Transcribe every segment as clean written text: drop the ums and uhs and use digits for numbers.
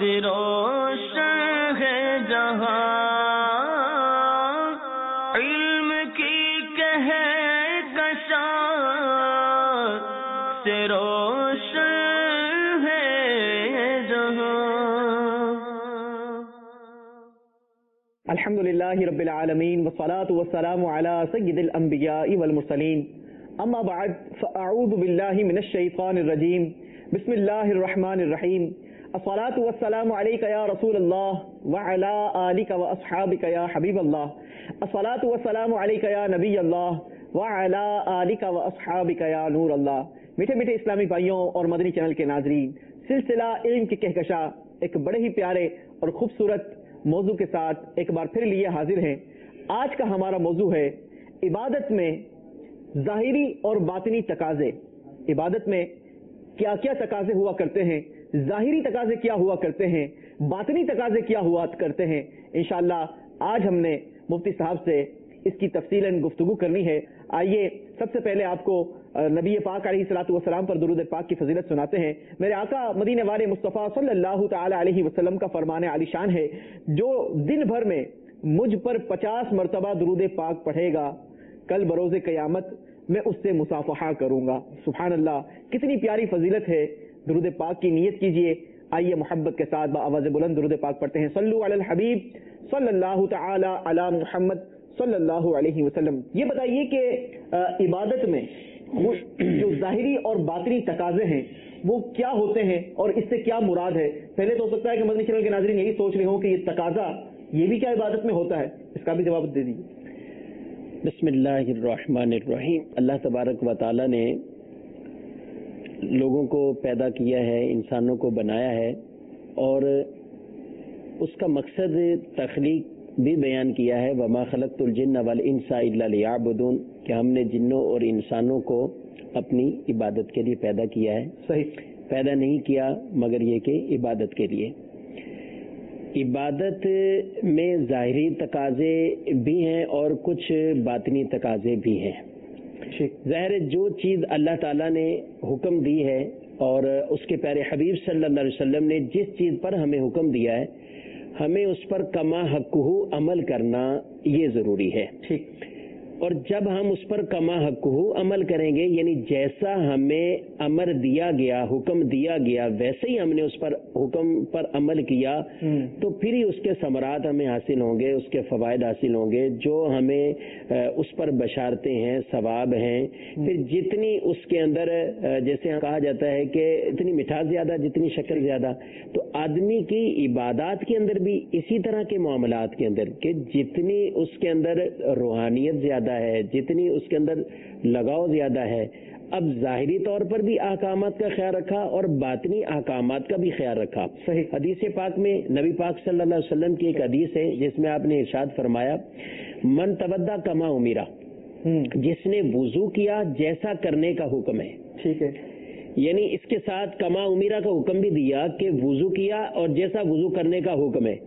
سے روشن ہے جہاں، علم کی کہکشاں سے روشن ہے جہاں۔ الحمدللہ رب العالمین والصلاة والسلام علی سید الانبیاء والمرسلین، اما بعد فاعوذ باللہ من الشیطان الرجیم، بسم اللہ الرحمن الرحیم، الصلاة والسلام علیک یا رسول اللہ وعلی آلک واصحابک یا حبیب اللہ، الصلاة والسلام علیک یا نبی اللہ وعلی آلک واصحابک یا نور اللہ۔ میٹھے میٹھے اسلامی بھائیوں اور مدنی چینل کے ناظرین، سلسلہ علم کی کہکشاں ایک بڑے ہی پیارے اور خوبصورت موضوع کے ساتھ ایک بار پھر لیے حاضر ہیں۔ آج کا ہمارا موضوع ہے عبادت میں ظاہری اور باطنی تقاضے۔ عبادت میں کیا کیا تقاضے ہوا کرتے ہیں، ظاہری تقاضے کیا ہوا کرتے ہیں، باطنی تقاضے کیا ہوا کرتے ہیں۔ انشاءاللہ آج ہم نے مفتی صاحب سے اس کی تفصیلاً گفتگو کرنی ہے۔ آئیے سب سے پہلے آپ کو نبی پاک علیہ الصلوۃ والسلام پر درود پاک کی فضیلت سناتے ہیں۔ میرے آقا مدینے والے مصطفیٰ صلی اللہ تعالی علیہ وسلم کا فرمان عالی شان ہے، جو دن بھر میں مجھ پر 50 مرتبہ درود پاک پڑھے گا، کل بروز قیامت میں اس سے مصافحہ کروں گا۔ سبحان اللہ، کتنی پیاری فضیلت ہے۔ درود پاک کی نیت کیجئے۔ آئیے محبت کے ساتھ بآواز بلند درود پاک پڑھتے ہیں۔ صلو علی الحبیب صلی اللہ تعالی علی محمد صلی اللہ علیہ وسلم۔ یہ بتائیے کہ عبادت میں جو ظاہری اور باطنی تقاضے ہیں وہ کیا ہوتے ہیں اور اس سے کیا مراد ہے؟ پہلے تو ہو سکتا ہے کہ مدنی چینل کے ناظرین یہی سوچ رہے ہوں کہ یہ تقاضا یہ بھی کیا عبادت میں ہوتا ہے، اس کا بھی جواب دے دیجیے۔ بسم اللہ الرحمن الرحیم۔ اللہ تبارک و تعالی نے لوگوں کو پیدا کیا ہے، انسانوں کو بنایا ہے، اور اس کا مقصد تخلیق بھی بیان کیا ہے، وما خلقت الجن والانس الا لیعبدون، کہ ہم نے جنوں اور انسانوں کو اپنی عبادت کے لیے پیدا کیا ہے۔ صحیح، پیدا نہیں کیا مگر یہ کہ عبادت کے لیے۔ عبادت میں ظاہری تقاضے بھی ہیں اور کچھ باطنی تقاضے بھی ہیں۔ ظاہر جو چیز اللہ تعالیٰ نے حکم دی ہے اور اس کے پیارے حبیب صلی اللہ علیہ وسلم نے جس چیز پر ہمیں حکم دیا ہے، ہمیں اس پر کما حقہ عمل کرنا یہ ضروری ہے۔ ٹھیک، اور جب ہم اس پر کما حقہ عمل کریں گے، یعنی جیسا ہمیں امر دیا گیا، حکم دیا گیا، ویسے ہی ہم نے اس پر حکم پر عمل کیا، تو پھر ہی اس کے ثمرات ہمیں حاصل ہوں گے، اس کے فوائد حاصل ہوں گے، جو ہمیں اس پر بشارتیں ہیں، ثواب ہیں۔ پھر جتنی اس کے اندر جیسے کہا جاتا ہے کہ اتنی مٹھاس زیادہ جتنی شکر زیادہ، تو آدمی کی عبادات کے اندر بھی اسی طرح کے معاملات کے اندر کہ جتنی اس کے اندر روحانیت زیادہ ہے، جتنی اس کے اندر لگاؤ زیادہ ہے۔ اب ظاہری طور پر بھی احکامات کا خیال رکھا اور باطنی احکامات کا بھی خیال رکھا۔ صحیح، حدیث پاک میں نبی پاک صلی اللہ علیہ وسلم کی ایک حدیث ہے جس میں آپ نے ارشاد فرمایا، من تودع کما امیرا، جس نے وضو کیا جیسا کرنے کا حکم ہے۔ ٹھیک ہے، یعنی اس کے ساتھ کما امیرا کا حکم بھی دیا کہ وضو کیا اور جیسا وضو کرنے کا حکم ہے،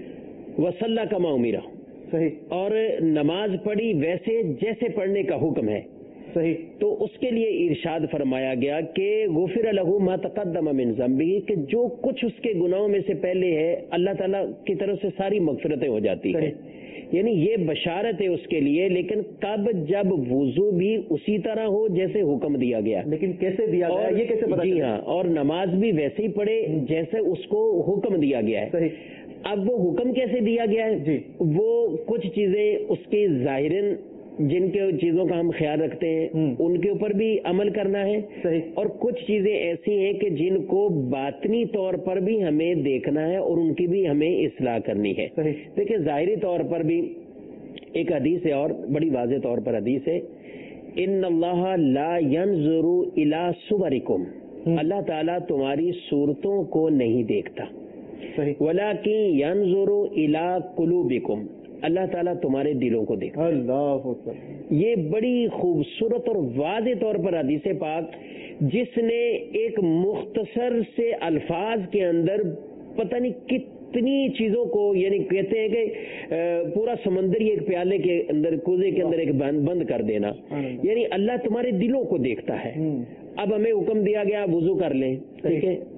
وصلی کما امیرا، صحیح، اور نماز پڑھی ویسے جیسے پڑھنے کا حکم ہے۔ صحیح، تو اس کے لیے ارشاد فرمایا گیا کہ غفر لہ ما تقدم من ذنبہ، کہ جو کچھ اس کے گناہوں میں سے پہلے ہے اللہ تعالیٰ کی طرف سے ساری مغفرتیں ہو جاتی ہیں۔ یعنی یہ بشارت ہے اس کے لیے، لیکن کب؟ جب وضو بھی اسی طرح ہو جیسے حکم دیا گیا۔ لیکن کیسے دیا گیا یہ کیسے پتہ؟ جی ہاں، اور نماز بھی ویسے ہی پڑھے جیسے اس کو حکم دیا گیا ہے۔ صحیح، اب وہ حکم کیسے دیا گیا ہے؟ جی، وہ کچھ چیزیں اس کی ظاہراً جن کے چیزوں کا ہم خیال رکھتے ہیں ان کے اوپر بھی عمل کرنا ہے، صحیح، اور کچھ چیزیں ایسی ہیں کہ جن کو باطنی طور پر بھی ہمیں دیکھنا ہے اور ان کی بھی ہمیں اصلاح کرنی ہے۔ صحیح، دیکھیں ظاہری طور پر بھی ایک حدیث ہے اور بڑی واضح طور پر حدیث ہے، ان اللہ لا ينظر الى صورکم، اللہ تعالیٰ تمہاری صورتوں کو نہیں دیکھتا، صحیح، ولکن ينظر الى قلوبکم، اللہ تعالیٰ تمہارے دلوں کو دیکھتا۔ اللہ اکبر، یہ بڑی خوبصورت اور واضح طور پر حدیث پاک جس نے ایک مختصر سے الفاظ کے اندر پتہ نہیں کتنی چیزوں کو، یعنی کہتے ہیں کہ پورا سمندر ایک پیالے کے اندر، کوزے کے اندر ایک بند کر دینا، یعنی اللہ تمہارے دلوں کو دیکھتا ہے۔ اب ہمیں حکم دیا گیا وضو کر لیں، ٹھیک ہے،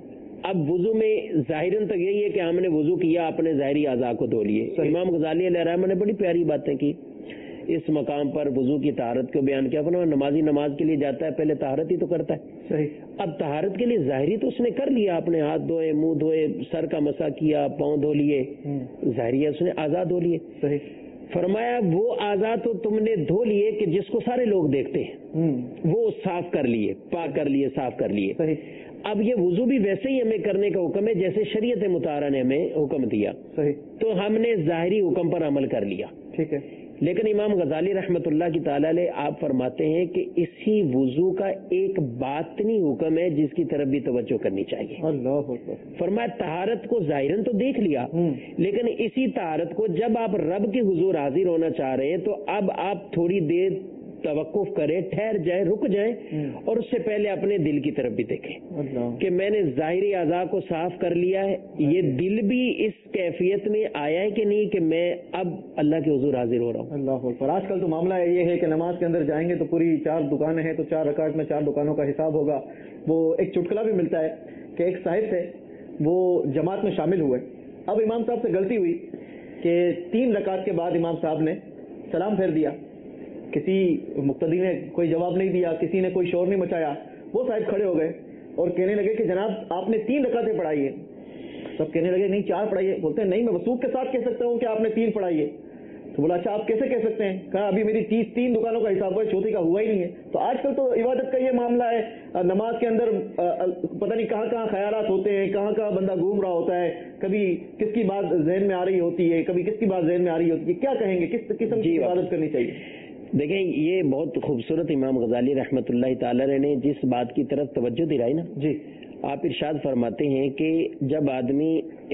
اب وضو میں ظاہراً تو یہی ہے کہ ہم نے وضو کیا، اپنے ظاہری اعضاء کو دھو لیے. امام غزالی علیہ الرحمہ نے بڑی پیاری باتیں کی اس مقام پر وضو کی طہارت کو بیان کیا. اپنا نمازی نماز کے لیے جاتا ہے پہلے طہارت ہی تو کرتا ہے. صحیح. اب طہارت کے لیے ظاہری تو اس نے کر لیا، اپنے ہاتھ دھوئے، منہ دھوئے، سر کا مسح کیا، پاؤں دھو لیے، ظاہری اس نے اعضاء دھو لیے. صحیح. فرمایا وہ اعضاء تو تم نے دھو لیے کہ جس کو سارے لوگ دیکھتے ہیں، وہ صاف کر لیے، پاک کر لیے، صاف کر لیے. صحیح. اب یہ وضو بھی ویسے ہی ہمیں کرنے کا حکم ہے جیسے شریعت مطہرہ نے ہمیں حکم دیا. صحیح. تو ہم نے ظاہری حکم پر عمل کر لیا. ٹھیک ہے. لیکن امام غزالی رحمۃ اللہ کی تعالی علیہ آپ فرماتے ہیں کہ اسی وضو کا ایک باطنی حکم ہے جس کی طرف بھی توجہ کرنی چاہیے. اللہ اکبر. فرمایا طہارت کو ظاہراً تو دیکھ لیا، لیکن اسی طہارت کو جب آپ رب کے حضور حاضر ہونا چاہ رہے ہیں تو اب آپ تھوڑی دیر توقف کریں، ٹھہر جائیں، رک جائیں، اور اس سے پہلے اپنے دل کی طرف بھی دیکھیں کہ میں نے ظاہری اعضاء کو صاف کر لیا ہے. یہ دل بھی اس کیفیت میں آیا ہے کہ نہیں کہ میں اب اللہ کے حضور حاضر ہو رہا ہوں. اللہ اکبر. آج کل تو معاملہ یہ ہے کہ نماز کے اندر جائیں گے تو پوری 4 دکانیں ہیں تو 4 رکعت میں 4 دکانوں کا حساب ہوگا. وہ ایک چٹکلا بھی ملتا ہے کہ ایک صاحب تھے، وہ جماعت میں شامل ہوئے. اب امام صاحب سے غلطی ہوئی کہ 3 رکعت کے بعد امام صاحب نے سلام پھیر دیا. کسی مقتدی نے کوئی جواب نہیں دیا، کسی نے کوئی شور نہیں مچایا. وہ صاحب کھڑے ہو گئے اور کہنے لگے کہ جناب آپ نے 3 رکعتیں پڑھائی ہیں. سب کہنے لگے نہیں 4 پڑھائی ہے. بولتے ہیں نہیں، میں وثوق کے ساتھ کہہ سکتا ہوں کہ آپ نے 3 پڑھائی ہے. تو بولا اچھا آپ کیسے کہہ سکتے ہیں؟ کہا ابھی میری 3 دکانوں کا حساب ہوا ہے، چوتھی کا ہوا ہی نہیں ہے. تو آج کل تو عبادت کا یہ معاملہ ہے، نماز کے اندر پتہ نہیں کہاں کہاں خیالات ہوتے ہیں، کہاں کہاں بندہ گھوم رہا ہوتا ہے، کبھی کس کی بات ذہن میں آ رہی ہوتی ہے، کبھی کس کی بات ذہن میں آ رہی ہوتی ہے. کیا کہیں گے، کس قسم کی عبادت کرنی چاہیے؟ دیکھیں یہ بہت خوبصورت امام غزالی رحمۃ اللہ تعالی نے جس بات کی طرف توجہ دلائی نا، جی آپ ارشاد فرماتے ہیں کہ جب آدمی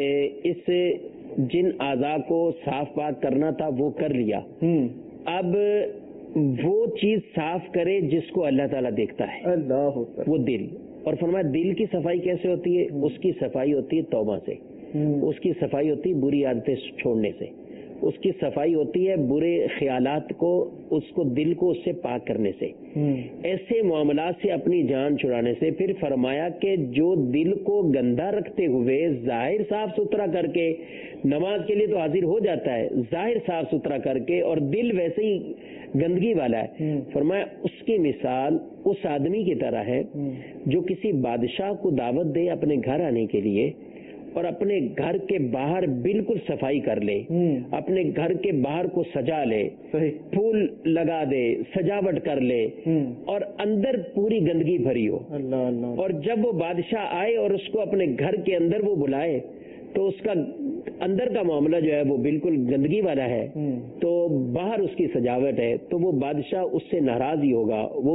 اس جن اعضاء کو صاف پاک کرنا تھا وہ کر لیا، اب وہ چیز صاف کرے جس کو اللہ تعالیٰ دیکھتا ہے، اللہ وہ دل. اور فرمایا دل کی صفائی کیسے ہوتی ہے؟ اس کی صفائی ہوتی ہے توبہ سے، اس کی صفائی ہوتی ہے بری عادتیں چھوڑنے سے، اس کی صفائی ہوتی ہے برے خیالات کو، اس کو دل کو اس سے پاک کرنے سے، ایسے معاملات سے اپنی جان چھڑانے سے. پھر فرمایا کہ جو دل کو گندا رکھتے ہوئے ظاہر صاف ستھرا کر کے نماز کے لیے تو حاضر ہو جاتا ہے، ظاہر صاف ستھرا کر کے، اور دل ویسے ہی گندگی والا ہے. فرمایا اس کی مثال اس آدمی کی طرح ہے جو کسی بادشاہ کو دعوت دے اپنے گھر آنے کے لیے اور اپنے گھر کے باہر بالکل صفائی کر لے، اپنے گھر کے باہر کو سجا لے، پھول لگا دے، سجاوٹ کر لے، اور اندر پوری گندگی بھری ہو. اور جب وہ بادشاہ آئے اور اس کو اپنے گھر کے اندر وہ بلائے تو اس کا اندر کا معاملہ جو ہے وہ بالکل گندگی والا ہے، تو باہر اس کی سجاوٹ ہے، تو وہ بادشاہ اس سے ناراض ہی ہوگا، وہ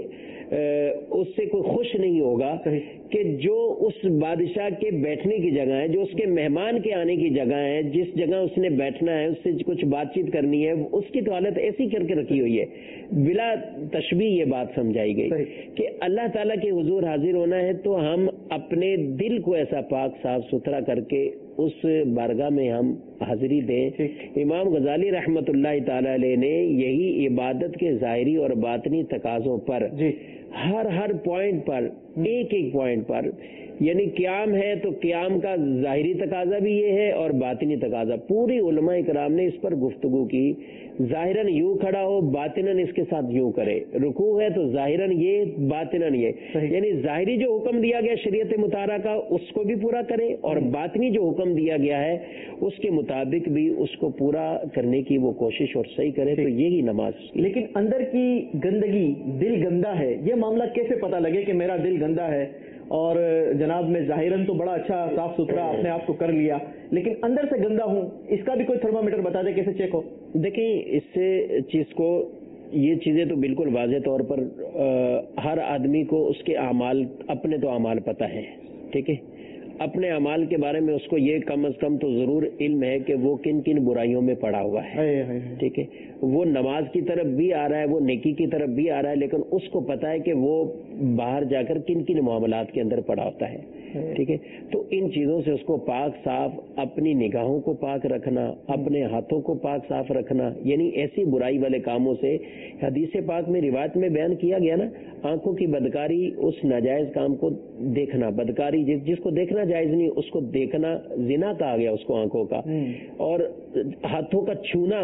اس سے کوئی خوش نہیں ہوگا کہ جو اس بادشاہ کے بیٹھنے کی جگہ ہے، جو اس کے مہمان کے آنے کی جگہ ہے، جس جگہ اس نے بیٹھنا ہے، اس سے کچھ بات چیت کرنی ہے، اس کی تو حالت ایسی کر کے رکھی ہوئی ہے. بلا تشبیہ یہ بات سمجھائی گئی کہ اللہ تعالیٰ کے حضور حاضر ہونا ہے تو ہم اپنے دل کو ایسا پاک صاف ستھرا کر کے اس بارگاہ میں ہم حاضری دیں. امام غزالی رحمت اللہ تعالی علیہ نے یہی عبادت کے ظاہری اور باطنی تقاضوں پر ہر پوائنٹ پر، ایک پوائنٹ پر، یعنی قیام ہے تو قیام کا ظاہری تقاضا بھی یہ ہے اور باطنی تقاضا. پوری علماء کرام نے اس پر گفتگو کی. ظاہراً یوں کھڑا ہو، باطناً اس کے ساتھ یوں کرے. رکوع ہے تو ظاہراً یہ، باطناً یہ، یعنی ظاہری جو حکم دیا گیا شریعت مطہرہ کا اس کو بھی پورا کرے، اور باطنی جو حکم دیا گیا ہے اس کے مطابق بھی اس کو پورا کرنے کی وہ کوشش اور صحیح کرے. تو یہی نماز. لیکن اندر کی گندگی، دل گندا ہے، یہ معاملہ کیسے پتہ لگے کہ میرا دل گندا ہے؟ اور جناب میں ظاہراً تو بڑا اچھا صاف ستھرا اپنے آپ کو کر لیا، لیکن اندر سے گندا ہوں، اس کا بھی کوئی تھرمامیٹر بتا دے کیسے چیک ہو؟ دیکھیں اس سے چیز کو، یہ چیزیں تو بالکل واضح طور پر ہر آدمی کو اس کے اعمال، اپنے تو اعمال پتہ ہے، ٹھیک ہے، اپنے اعمال کے بارے میں اس کو یہ کم از کم تو ضرور علم ہے کہ وہ کن کن برائیوں میں پڑا ہوا ہے. ٹھیک ہے, وہ نماز کی طرف بھی آ رہا ہے, وہ نیکی کی طرف بھی آ رہا ہے, لیکن اس کو پتا ہے کہ وہ باہر جا کر کن کن معاملات کے اندر پڑا ہوتا ہے. ٹھیک ہے, تو ان چیزوں سے اس کو پاک صاف, اپنی نگاہوں کو پاک رکھنا, اپنے ہاتھوں کو پاک صاف رکھنا, یعنی ایسی برائی والے کاموں سے. حدیث پاک میں روایت میں بیان کیا گیا نا, آنکھوں کی بدکاری, اس ناجائز کام کو دیکھنا, بدکاری جس کو دیکھنا جائز نہیں اس کو دیکھنا زنا کہا گیا اس کو آنکھوں کا, اور ہاتھوں کا چھونا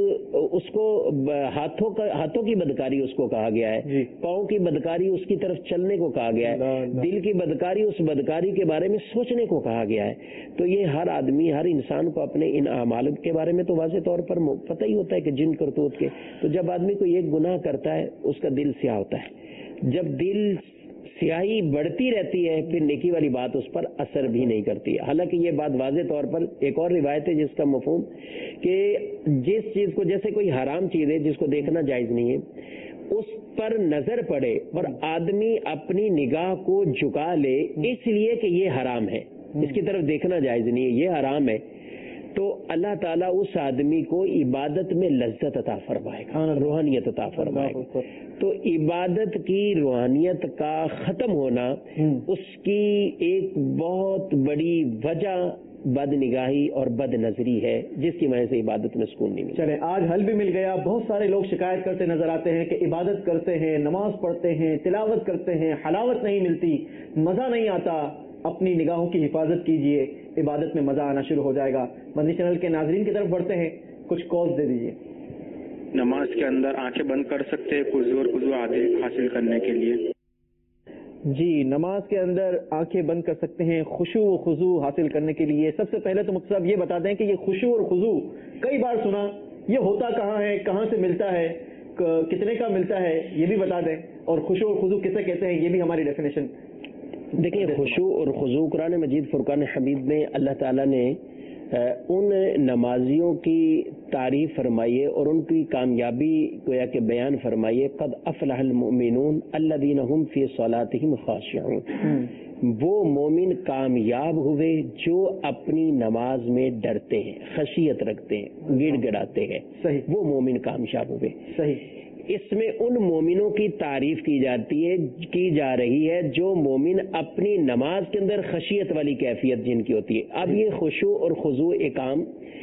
اس کو ہاتھوں کی بدکاری اس کو کہا گیا ہے, پاؤں کی بدکاری اس کی طرف چلنے کو کہا گیا ہے, دل کی بدکاری اس بدکاری کے بارے میں سوچنے کو کہا گیا ہے. تو یہ ہر آدمی, ہر انسان کو اپنے ان اعمال کے بارے میں تو واضح طور پر پتہ ہی ہوتا ہے کہ جن کرتوت کے. تو جب آدمی کو ایک گناہ کرتا ہے اس کا دل سیاہ ہوتا ہے, جب دل سیاہی بڑھتی رہتی ہے پھر نیکی والی بات اس پر اثر بھی نہیں کرتی ہے. حالانکہ یہ بات واضح طور پر ایک اور روایت ہے جس کا مفہوم کہ جس چیز کو, جیسے کوئی حرام چیز ہے جس کو دیکھنا جائز نہیں ہے, اس پر نظر پڑے اور آدمی اپنی نگاہ کو جھکا لے اس لیے کہ یہ حرام ہے, اس کی طرف دیکھنا جائز نہیں ہے, یہ حرام ہے, تو اللہ تعالیٰ اس آدمی کو عبادت میں لذت عطا فرمائے گا, روحانیت عطا فرمائے گا. تو عبادت کی روحانیت کا ختم ہونا اس کی ایک بہت بڑی وجہ بد نگاہی اور بد نظری ہے, جس کی وجہ سے عبادت میں سکون نہیں ملتا. چلے آج حل بھی مل گیا. بہت سارے لوگ شکایت کرتے نظر آتے ہیں کہ عبادت کرتے ہیں, نماز پڑھتے ہیں, تلاوت کرتے ہیں, حلاوت نہیں ملتی, مزہ نہیں آتا. اپنی نگاہوں کی حفاظت کیجئے, عبادت میں مزہ آنا شروع ہو جائے گا. مدنی چینل کے ناظرین کی طرف بڑھتے ہیں, کچھ کالز دے دیجئے. نماز کے اندر آنکھیں بند کر سکتے ہیں قضو اور قضو حاصل کرنے کے لیے؟ جی, نماز کے اندر آنکھیں بند کر سکتے ہیں خشوع و خضوع حاصل کرنے کے لیے. سب سے پہلے تو مفتی صاحب یہ بتا دیں کہ یہ خشوع اور خضوع کئی بار سنا, یہ ہوتا کہاں ہے, کہاں سے ملتا ہے, کتنے کا ملتا ہے, یہ بھی بتا دیں. اور خشوع اور خضوع کسے کہتے ہیں یہ بھی ہماری ڈیفینیشن. دیکھیں, خشوع اور خضوع قرآن مجید فرقان حمید میں اللہ تعالیٰ نے ان نمازیوں کی تعریف فرمائیے اور ان کی کامیابی گویا کہ بیان فرمائیے. قد افلح المؤمنون الذین هم فی صلاتهم خاشعون, وہ مومن کامیاب ہوئے جو اپنی نماز میں ڈرتے ہیں, خشیت رکھتے ہیں, گڑ گڑاتے ہیں. صحیح, وہ مومن کامیاب ہوئے. صحیح. اس میں ان مومنوں کی تعریف کی جا رہی ہے جو مومن اپنی نماز کے اندر خشیت والی کیفیت جن کی ہوتی ہے. اب یہ خشوع اور خضوع ایک عام,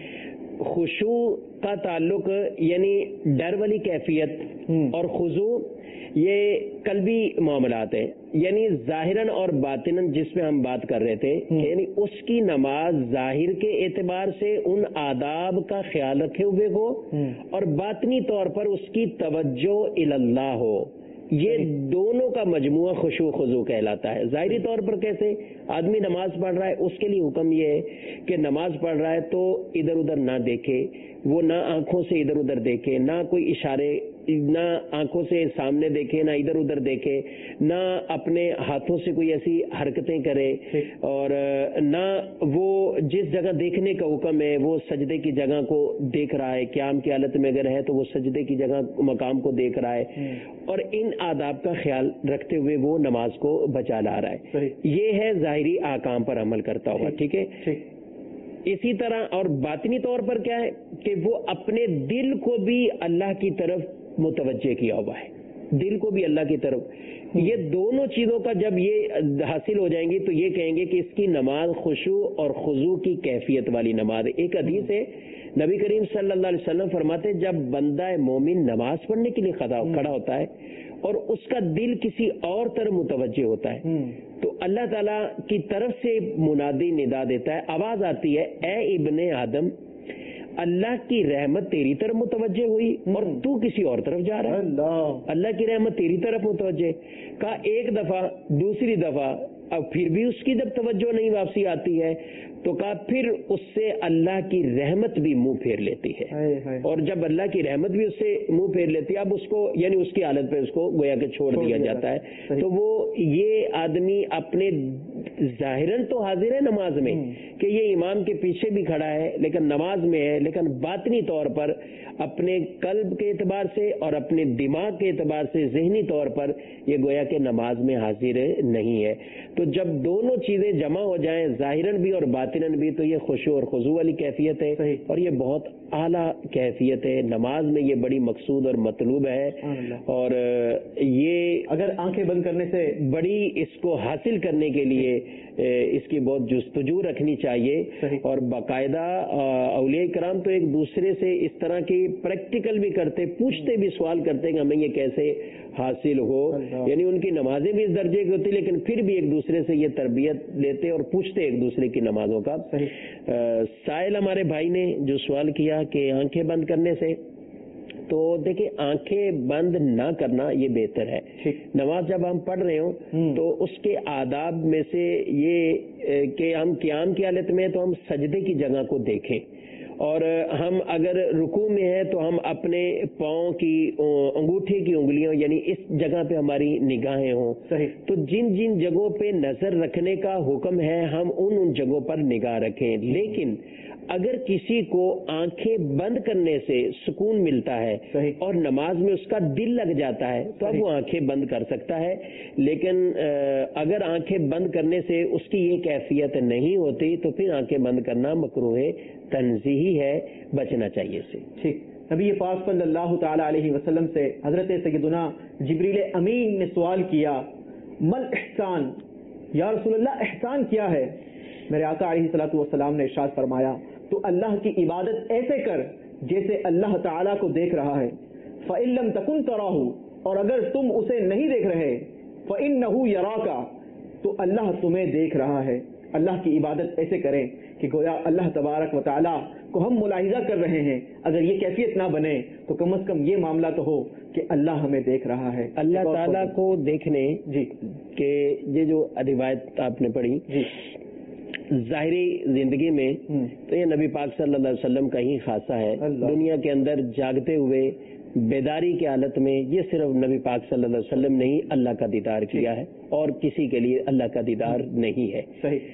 خشوع کا تعلق یعنی ڈر والی کیفیت اور خضوع یہ قلبی معاملات ہیں, یعنی ظاہراً اور باطناً جس میں ہم بات کر رہے تھے, یعنی اس کی نماز ظاہر کے اعتبار سے ان آداب کا خیال رکھے ہوئے ہو اور باطنی طور پر اس کی توجہ اللہ ہو. یہ دونوں کا مجموعہ خشوع خضوع کہلاتا ہے. ظاہری طور پر کیسے آدمی نماز پڑھ رہا ہے, اس کے لیے حکم یہ ہے کہ نماز پڑھ رہا ہے تو ادھر ادھر نہ دیکھے, وہ نہ آنکھوں سے ادھر ادھر دیکھے, نہ کوئی اشارے, نہ آنکھوں سے سامنے دیکھے, نہ ادھر ادھر دیکھے, نہ اپنے ہاتھوں سے کوئی ایسی حرکتیں کرے, اور نہ وہ جس جگہ دیکھنے کا حکم ہے وہ سجدے کی جگہ کو دیکھ رہا ہے, قیام کی حالت میں اگر ہے تو وہ سجدے کی جگہ مقام کو دیکھ رہا ہے, اور ان آداب کا خیال رکھتے ہوئے وہ نماز کو بچا لا رہا ہے. یہ ہے ظاہری احکام پر عمل کرتا ہوا. ٹھیک ہے. اسی طرح اور باطنی طور پر کیا ہے کہ وہ اپنے دل کو بھی اللہ کی طرف متوجہ کیا ہوا ہے, دل کو بھی اللہ کی طرف. یہ دونوں چیزوں کا جب یہ حاصل ہو جائیں گی تو یہ کہیں گے کہ اس کی نماز خشوع اور خضوع کی کیفیت والی نماز ہے. ایک حدیث ہے نبی کریم صلی اللہ علیہ وسلم فرماتے ہیں جب بندہ مومن نماز پڑھنے کے لیے کھڑا ہوتا ہے اور اس کا دل کسی اور طرف متوجہ ہوتا ہے تو اللہ تعالیٰ کی طرف سے منادی ندا دیتا ہے, آواز آتی ہے, اے ابن آدم اللہ کی رحمت تیری طرف متوجہ ہوئی اور تو کسی اور طرف جا رہا ہے. اللہ کی رحمت تیری طرف متوجہ. کہا ایک دفعہ, دوسری دفعہ, اب پھر بھی اس کی جب توجہ نہیں واپسی آتی ہے تو کہا پھر اس سے اللہ کی رحمت بھی منہ پھیر لیتی ہے, اور جب اللہ کی رحمت بھی اس سے منہ پھیر لیتی ہے اب اس کو یعنی اس کی حالت پہ اس کو گویا کہ چھوڑ دیا جاتا ہے. تو وہ یہ آدمی اپنے ظاہراً تو حاضر ہے نماز میں کہ یہ امام کے پیچھے بھی کھڑا ہے لیکن نماز میں ہے، لیکن باطنی طور پر اپنے قلب کے اعتبار سے اور اپنے دماغ کے اعتبار سے ذہنی طور پر یہ گویا کہ نماز میں حاضر نہیں ہے. تو جب دونوں چیزیں جمع ہو جائیں ظاہراً بھی اور باطناً بھی تو یہ خشوع اور خضوع والی کیفیت ہے اور یہ بہت اعلیٰ کیفیت ہے. نماز میں یہ بڑی مقصود اور مطلوب ہے اور یہ اگر آنکھیں بند کرنے سے بڑی اس کو حاصل کرنے کے لیے اس کی بہت جستجو رکھنی چاہیے اور باقاعدہ اولیاء کرام تو ایک دوسرے سے اس طرح کی پریکٹیکل بھی کرتے، پوچھتے بھی، سوال کرتے کہ ہمیں یہ کیسے حاصل ہو. یعنی ان کی نمازیں بھی اس درجے کی ہوتی لیکن پھر بھی ایک دوسرے سے یہ تربیت لیتے اور پوچھتے ایک دوسرے کی نمازوں کا. سائل ہمارے بھائی نے جو سوال کیا کہ آنکھیں بند کرنے سے، تو دیکھیں آنکھیں بند نہ کرنا یہ بہتر ہے. نماز جب ہم پڑھ رہے ہوں تو اس کے آداب میں سے یہ کہ ہم قیام کی حالت میں تو ہم سجدے کی جگہ کو دیکھیں، اور ہم اگر رکوع میں ہیں تو ہم اپنے پاؤں کی انگوٹھے کی انگلیاں یعنی اس جگہ پہ ہماری نگاہیں ہوں. تو جن جن جگہوں پہ نظر رکھنے کا حکم ہے ہم ان جگہوں پر نگاہ رکھیں. لیکن اگر کسی کو آنکھیں بند کرنے سے سکون ملتا ہے اور نماز میں اس کا دل لگ جاتا ہے تو اب وہ آنکھیں بند کر سکتا ہے. لیکن اگر آنکھیں بند کرنے سے اس کی یہ کیفیت نہیں ہوتی تو پھر آنکھیں بند کرنا مکروہ تنزیہی ہے، بچنا چاہیے اس سے. ٹھیک. نبی پاک صلی اللہ تعالی علیہ وسلم سے حضرت سیدنا جبریل امین نے سوال کیا، مل احسان، یا رسول اللہ احسان کیا ہے؟ میرے آقا علیہ الصلوۃ والسلام نے ارشاد فرمایا تو اللہ کی عبادت ایسے کر جیسے اللہ تعالیٰ کو دیکھ رہا ہے. فَإِن لَّمْ تَكُن تَرَاهُ، اور اگر تم اسے نہیں دیکھ رہے، فَإِنَّهُ يَرَاكَ، تو اللہ تمہیں دیکھ رہا ہے. اللہ کی عبادت ایسے کریں کہ گویا اللہ تبارک و تعالیٰ کو ہم ملاحظہ کر رہے ہیں. اگر یہ کیفیت نہ بنے تو کم از کم یہ معاملہ تو ہو کہ اللہ ہمیں دیکھ رہا ہے. اللہ تعالیٰ کو دیکھنے کہ یہ جو روایت آپ نے پڑھی ظاہری زندگی میں تو یہ نبی پاک صلی اللہ علیہ وسلم کا ہی خاصہ ہے. دنیا کے اندر جاگتے ہوئے بیداری کی حالت میں یہ صرف نبی پاک صلی اللہ علیہ وسلم نے ہی اللہ کا دیدار کیا ہے اور کسی کے لیے اللہ کا دیدار نہیں ہے.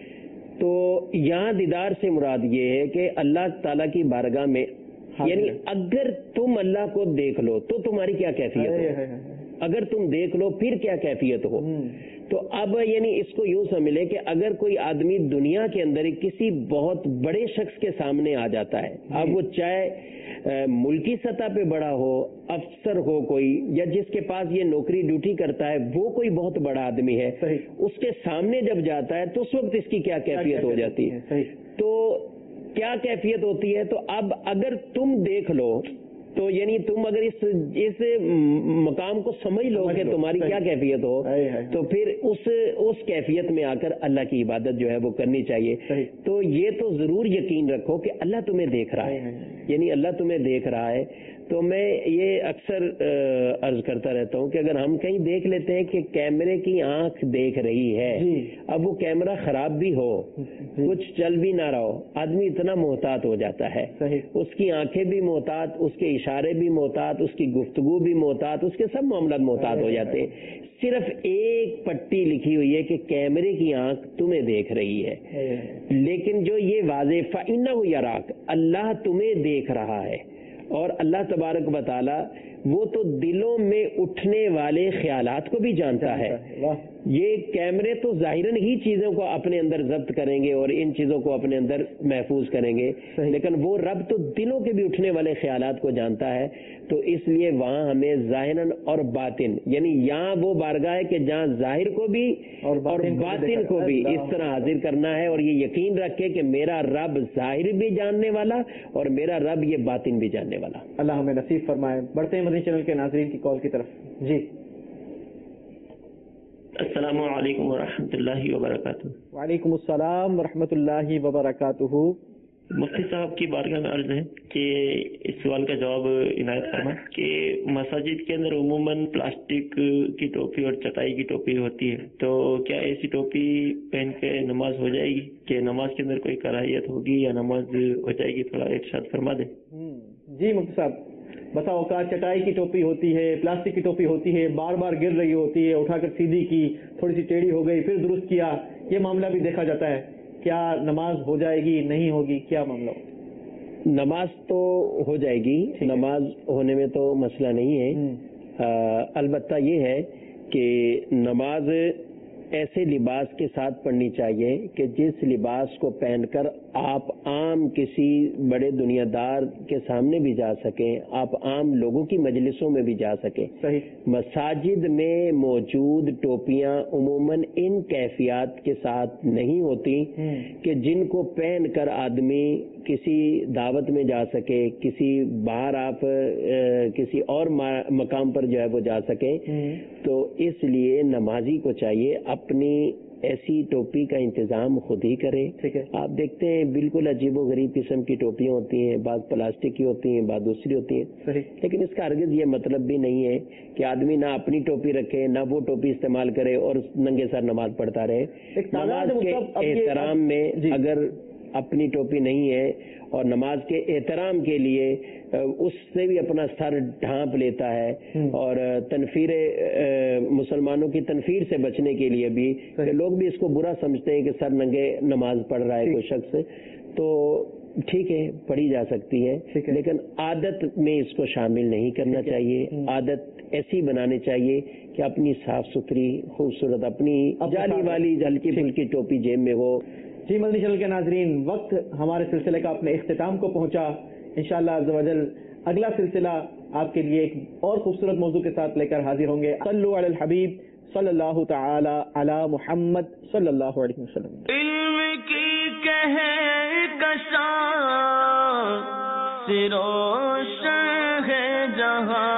تو یہاں دیدار سے مراد یہ ہے کہ اللہ تعالیٰ کی بارگاہ میں یعنی اگر تم اللہ کو دیکھ لو تو تمہاری کیا کیفیت ہو، اگر تم دیکھ لو پھر کیا کیفیت ہو. تو اب یعنی اس کو یوں سمجھے کہ اگر کوئی آدمی دنیا کے اندر کسی بہت بڑے شخص کے سامنے آ جاتا ہے، اب وہ چاہے ملکی سطح پہ بڑا ہو، افسر ہو کوئی، یا جس کے پاس یہ نوکری ڈیوٹی کرتا ہے وہ کوئی بہت بڑا آدمی ہے، اس کے سامنے جب جاتا ہے تو اس وقت اس کی کیا کیفیت ہو جاتی ہے. تو کیا کیفیت ہوتی ہے؟ تو اب اگر تم دیکھ لو تو یعنی تم اگر اس مقام کو سمجھ لو کہ تمہاری کیا کیفیت ہو تو پھر اس کیفیت میں آ کر اللہ کی عبادت جو ہے وہ کرنی چاہیے. تو یہ تو ضرور یقین رکھو کہ اللہ تمہیں دیکھ رہا ہے، یعنی اللہ تمہیں دیکھ رہا ہے. تو میں یہ اکثر عرض کرتا رہتا ہوں کہ اگر ہم کہیں دیکھ لیتے ہیں کہ کیمرے کی آنکھ دیکھ رہی ہے، اب وہ کیمرہ خراب بھی ہو، کچھ چل بھی نہ رہا ہو، آدمی اتنا محتاط ہو جاتا ہے، اس کی آنکھیں بھی محتاط، اس کے اشارے بھی محتاط، اس کی گفتگو بھی محتاط، اس کے سب معاملات محتاط ہو جاتے ہیں. صرف ایک پٹی لکھی ہوئی ہے کہ کیمرے کی آنکھ تمہیں دیکھ رہی ہے، لیکن جو یہ واضح فَإِنَّهُ يَرَاكَ، اللہ تمہیں دیکھ رہا ہے. اور اللہ تبارک و تعالی وہ تو دلوں میں اٹھنے والے خیالات کو بھی جانتا ہے. یہ کیمرے تو ظاہراً ہی چیزوں کو اپنے اندر ضبط کریں گے اور ان چیزوں کو اپنے اندر محفوظ کریں گے، لیکن وہ رب تو دلوں کے بھی اٹھنے والے خیالات کو جانتا ہے. تو اس لیے وہاں ہمیں ظاہراً اور باطن یعنی یہاں وہ بارگاہ ہے کہ جہاں ظاہر کو بھی اور باطن کو بھی اس طرح حاضر کرنا ہے، اور یہ یقین رکھے کہ میرا رب ظاہر بھی جاننے والا اور میرا رب یہ باطن بھی جاننے والا. اللہ ہمیں نصیب فرمائے. بڑھتے ہیں مدنی چینل کے ناظرین کی کال کی طرف. جی السلام علیکم ورحمۃ اللہ وبرکاتہ. وعلیکم السلام ورحمۃ اللہ وبرکاتہ. مفتی صاحب کی بارگاہ میں عرض ہے کہ اس سوال کا جواب عنایت فرمائیں کہ مساجد کے اندر عموماً پلاسٹک کی ٹوپی اور چٹائی کی ٹوپی ہوتی ہے، تو کیا ایسی ٹوپی پہن کے نماز ہو جائے گی کہ نماز کے اندر کوئی کراہیت ہوگی یا نماز ہو جائے گی؟ تھوڑا ارشاد فرما دیں. جی مفتی صاحب، بسا اوقات چٹائی کی ٹوپی ہوتی ہے، پلاسٹک کی ٹوپی ہوتی ہے، بار بار گر رہی ہوتی ہے، اٹھا کر سیدھی کی، تھوڑی سی ٹیڑھی ہو گئی، پھر درست کیا، یہ معاملہ بھی دیکھا جاتا ہے، کیا نماز ہو جائے گی نہیں ہوگی، کیا معاملہ ہو؟ نماز تو ہو جائے گی، نماز ہونے میں تو مسئلہ نہیں ہے، البتہ یہ ہے کہ نماز ایسے لباس کے ساتھ پڑھنی چاہیے کہ جس لباس کو پہن کر آپ عام کسی بڑے دنیا دار کے سامنے بھی جا سکیں، آپ عام لوگوں کی مجلسوں میں بھی جا سکیں۔ صحیح۔ مساجد میں موجود ٹوپیاں عموماً ان کیفیات کے ساتھ نہیں ہوتی کہ جن کو پہن کر آدمی کسی دعوت میں جا سکے، کسی باہر آپ کسی اور مقام پر جو ہے وہ جا سکے، تو اس لیے نمازی کو چاہیے اپنی ایسی ٹوپی کا انتظام خود ہی کرے۔ آپ دیکھتے ہیں بالکل عجیب و غریب قسم کی ٹوپیاں ہوتی ہیں، بعض پلاسٹک کی ہوتی ہیں، بعض دوسری ہوتی ہیں، لیکن اس کا ہرگز یہ مطلب بھی نہیں ہے کہ آدمی نہ اپنی ٹوپی رکھے نہ وہ ٹوپی استعمال کرے اور ننگے سر نماز پڑھتا رہے۔ نماز کے احترام میں اگر اپنی ٹوپی نہیں ہے اور نماز کے احترام کے لیے اس سے بھی اپنا سر ڈھانپ لیتا ہے، اور تنفیر مسلمانوں کی تنفیر سے بچنے کے لیے بھی کہ لوگ بھی اس کو برا سمجھتے ہیں کہ سر ننگے نماز پڑھ رہا ہے کوئی شخص، تو ٹھیک ہے پڑھی جا سکتی ہے، لیکن عادت میں اس کو شامل نہیں کرنا چاہیے۔ عادت ایسی بنانی چاہیے کہ اپنی صاف ستھری خوبصورت اپنی جالی والی ہلکی پھلکی ٹوپی جیب میں ہو۔ جی مدنی چینل کے ناظرین، وقت ہمارے سلسلے کا اپنے اختتام کو پہنچا۔ انشاءاللہ عز و جل اگلا سلسلہ آپ کے لیے ایک اور خوبصورت موضوع کے ساتھ لے کر حاضر ہوں گے۔ صلو علی الحبیب صلی اللہ تعالی علی محمد صلی اللہ علیہ وسلم۔ علم کی کہکشاں سے روشن ہے جہاں،